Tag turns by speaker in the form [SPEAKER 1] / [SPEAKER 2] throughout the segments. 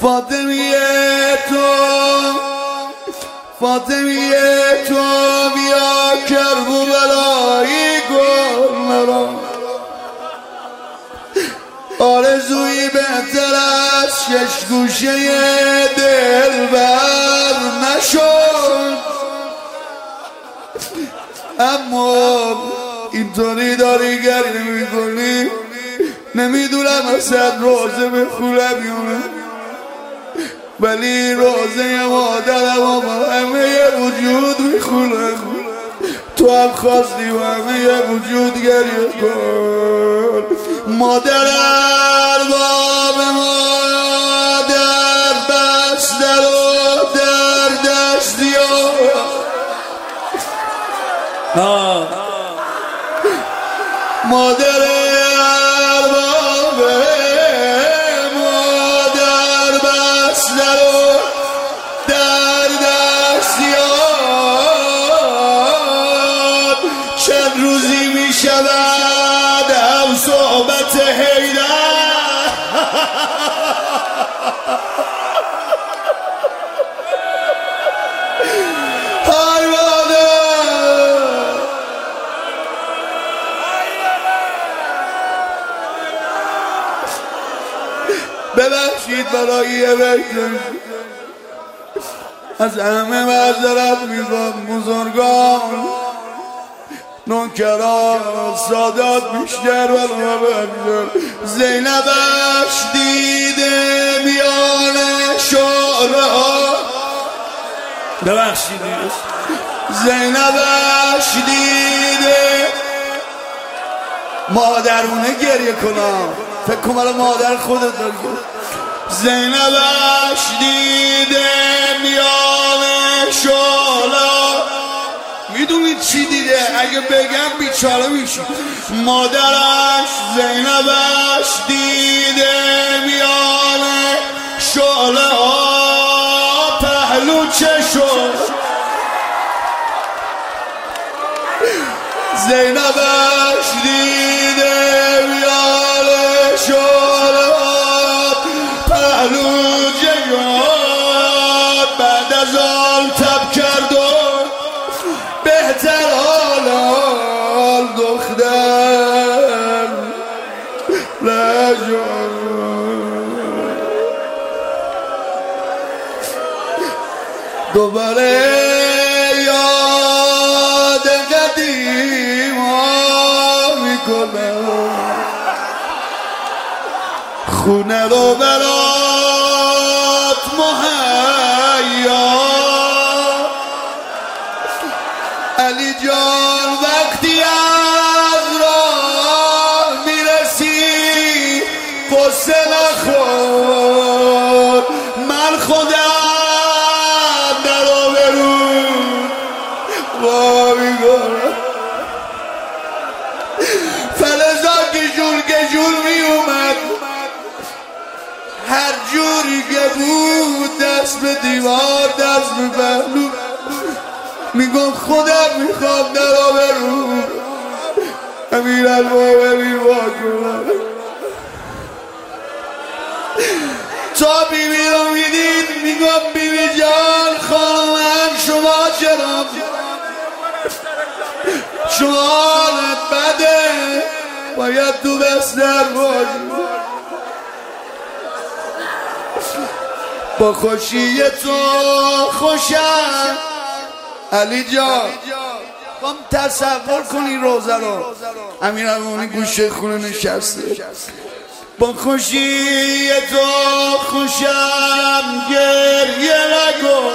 [SPEAKER 1] فاطمیه تو بیا کربلایی گل مرا آرزویی بهتر از شش گوشه دلبر نشد اما اینطوری داری گریه میکنی نمیدونم اصلا روزه بخونم یونه ولی روزه مادرم و با همه وجود میخونم تو هم خواستی و همه وجود گریه کن مادر ارباب مادر بستر و در دستی مادر ارباب مادر بستر و در دستیان چند روزی می شود هم صحبت حیدر ببخشید برای بکن از همه معذرت میخوام بزرگان نوکران سادات بیشتر برای بکن زینبش دیده میان شعره ببخشید زینبش دیده مادرونه گریه کنم فکر کنم مادر خودت داری زینبش دیده میان شعله میدونید چی دیده اگه بگم بیچاره میشی مادرش زینبش دیده میان شعله پهلو چشم زینبش دیده میان شعله پهلو جگاد بعد از آن تب کرد و بهتر حال دختر دوباره یاد قدیم ها میکنم خونه رو برات مهیا علی جان وقتی از راه میرسی قصه نخور من خودم در آبرو با میگم فلزا گجول میومد هر جوری که بود دست به دیوار دست به پهلو میگم خودم میخوام در آبرو امیرالمومنین واکنم تا بیبی رو میدید میگم بیبی جان خانم شما چرا شمالت بده باید تو بستر باشی با خوشی تو خوشم علی جان کم تصور کنی روزه رو امیرالمومنین گوشه خونه نشسته با خوشی تو خوشم گریه نکن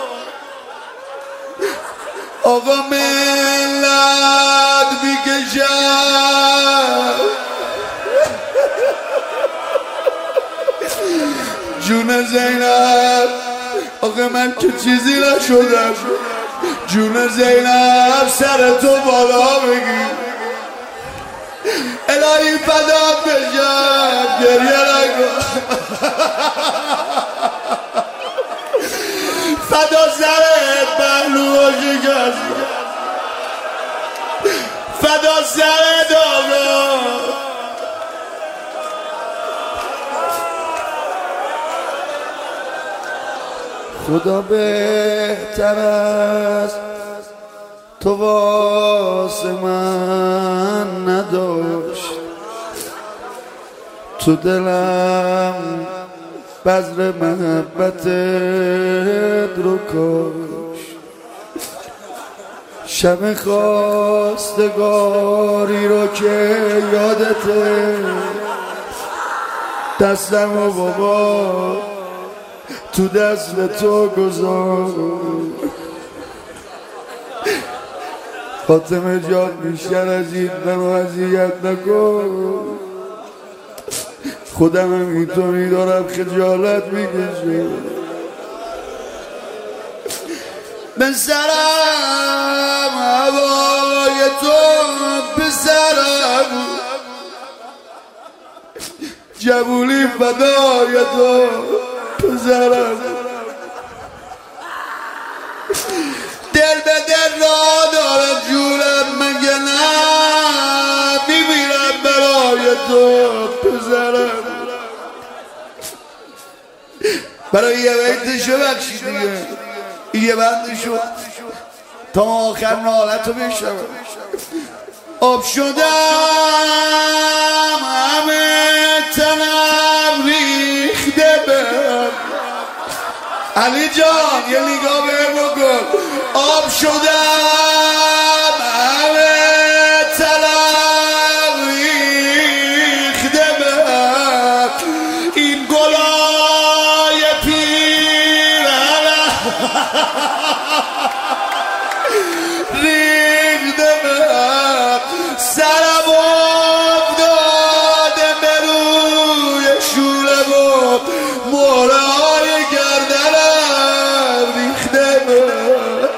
[SPEAKER 1] آقا ملت میکشم جون زینب آقا من که چیزی نشدم جون زینب سر تو بالا بگیر الهی فدات بشم گریه نکن فدا سرت پهلو و شکست فدا سرت آقا خدا بهتر است تو واسه من نداشت، تو دلم بذر محبتت رو کاش. شب خواستگاری رو که یادته دستم و بابا تو دست تو گذار. فاطمه جان بیشتر از این منو اذیت نکن، خودم هم اینطوری دارم خجالت میکشه. به سرم هوای تو پسرم، جبولی فدای تو پسرم. دل به دل را دارم جونم مگه نه میمیرم برای تو پسرم. برای یه بیتشو بخشی دیگه، یه بندشو تا آخر نالتو بشنم. آب شدم همه تنم ریخته بهم، علی جان یه نگاه بهم بکن. آب شدم همه تنم ریخته بهم، این گلای پیرهنم ریخته بهم، سرم افتاده به روی شورم و مهره های گردنم ریخته بهم.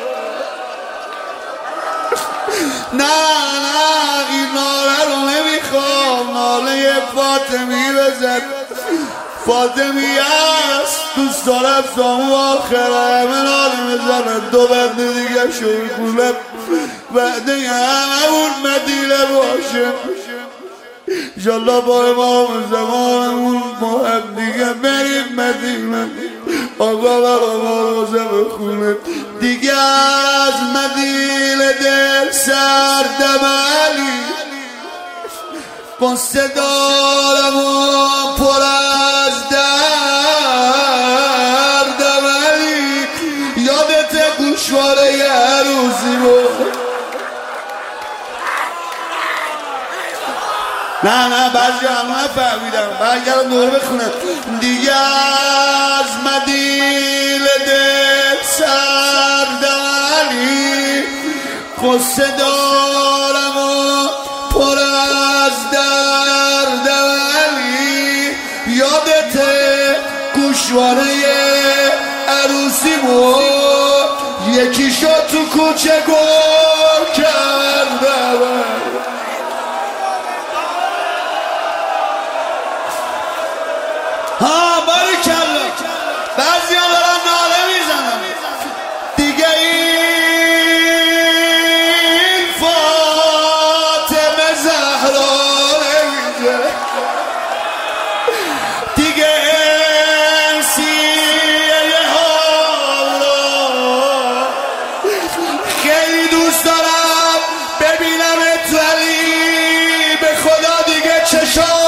[SPEAKER 1] نه این ناله رو نمیخوام، ناله فاطمی بزن. فاطمی هست دوست دارم سامو آخره همه ناله بزنن. دو بنده دیگه شوی خونم بعده همه اون مدینه باشه انشالله با امام زمانمون با هم دیگه بریم مدینه. آقا برا روزه بخونه دیگه از مدینه دل سردم علی، قصه دارم و پر از دردم علی. یادت گوشواره یه روزی بود. نه بعضی هم نفهمیدم، برگردم دوره بخونم. دیگه از مدینه دل سردم علی، قصه دارم و پر از دردم علی. یادته گوشواره عروسی بود، یکی شد تو کوچه گل کردم. ها باریکلا بعضی ها دارن ناله میزنن دیگه. این فاطمه زهرا نمیشه دیگه، سیه ها خیلی دوست دارم ببینمت ولی به خدا دیگه چشام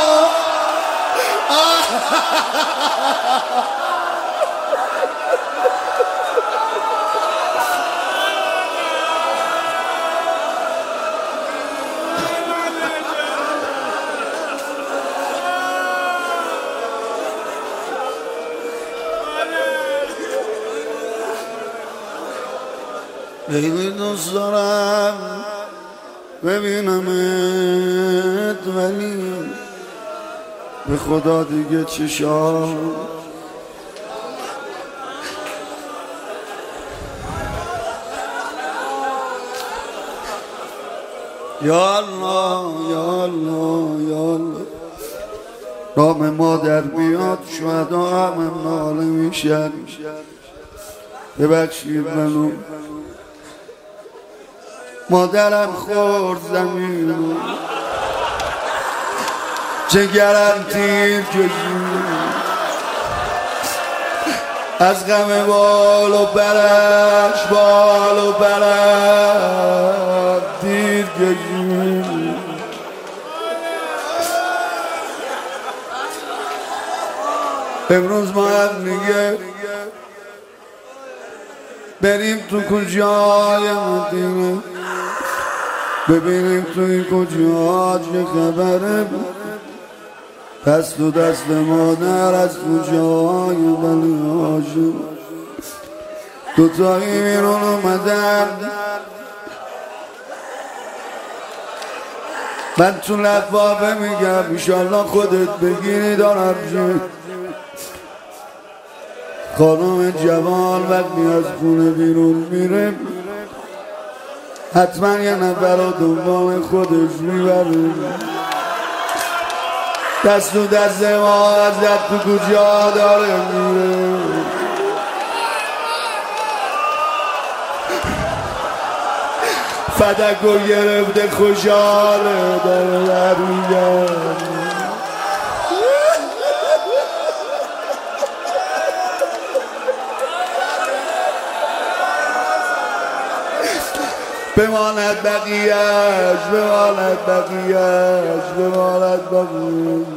[SPEAKER 1] خیلی دوست دارم ببینمت ولی به خدا دیگه چشام یا الله یا الله یا الله. نام مادر میاد شهدا همه ناله میشن. ببخشید منو مادرم خورد زمین، جگرم تیر کشید. از غم بال و برش دیر کشید. امروز ما هم میگه بریم تو کجای مدینه ببینیم تو این کجا چه خبره، دست و دست مادر از کجای بلی هاشم دوتایی بیرون اومدن. من تو لفافه میگم ایشالله خودت بگیری دارم جون. خانم جوان وقتی از خونه بیرون میره حتما یه نفر رو دنبال خودش میبره. دست و دست ما از تو کجا داره میره، فدک رو گرفته خوشحاله داره میگه. بماند بقیهش بماند بقیهش.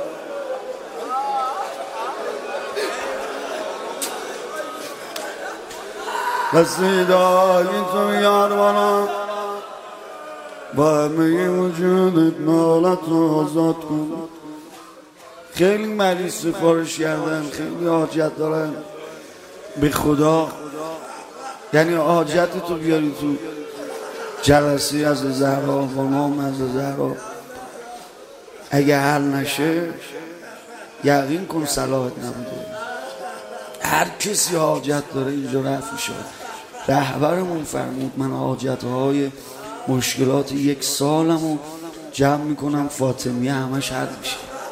[SPEAKER 1] قصیدای تو یار بالا با همه وجودت نالت رو آزاد کن. خیلی مریض سفارش کردن، خیلی حاجت دارن به خدا، یعنی حاجت تو بیاری تو جلسه از زهرا با نام از زهرا. اگه حل نشه یقین کن صلاحت نبوده. هر کسی حاجت داره اینجا رفت شد. رهبرمون فرمود من حاجتهای مشکلات یک سالمو جمع میکنم فاطمیه همش حل میشه.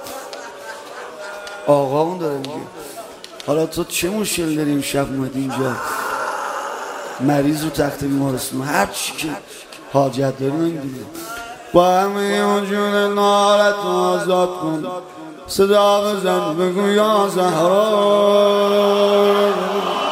[SPEAKER 1] آقا اون داره میگه حالا تو چه مشکل داری شب اومدی اینجا مریض و تخت بیمارستان هر چی که حاجت داری نمیدونی با همه وجود نارت آزاد کن. صدا بزن بگو یا زهرا